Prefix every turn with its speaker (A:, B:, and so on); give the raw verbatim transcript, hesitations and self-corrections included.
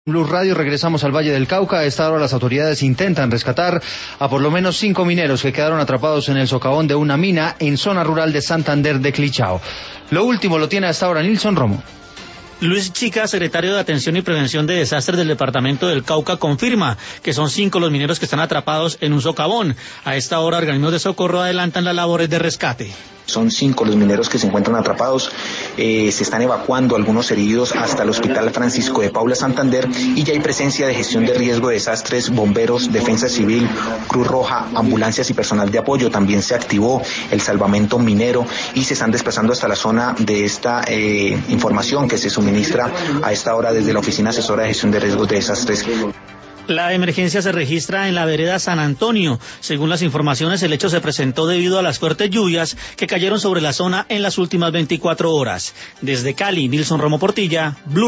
A: Blue Radio, regresamos al Valle del Cauca. A esta hora las autoridades intentan rescatar a por lo menos cinco mineros que quedaron atrapados en el socavón de una mina en zona rural de Santander de Clichao. Lo último lo tiene a esta hora Nilson Romo.
B: Luis Chica, secretario de Atención y Prevención de Desastres del Departamento del Cauca, confirma que son cinco los mineros que están atrapados en un socavón. A esta hora, organismos de socorro adelantan las labores de rescate.
C: Son cinco los mineros que se encuentran atrapados, eh, se están evacuando algunos heridos hasta el Hospital Francisco de Paula Santander y ya hay presencia de gestión de riesgo de desastres, bomberos, defensa civil, Cruz Roja, ambulancias y personal de apoyo. También se activó el salvamento minero y se están desplazando hasta la zona de esta eh, información que se suministra a esta hora desde la Oficina Asesora de Gestión de Riesgos de Desastres.
B: La emergencia se registra en la vereda San Antonio. Según las informaciones, el hecho se presentó debido a las fuertes lluvias que cayeron sobre la zona en las últimas veinticuatro horas. Desde Cali, Nilson Romo Portilla, Blue.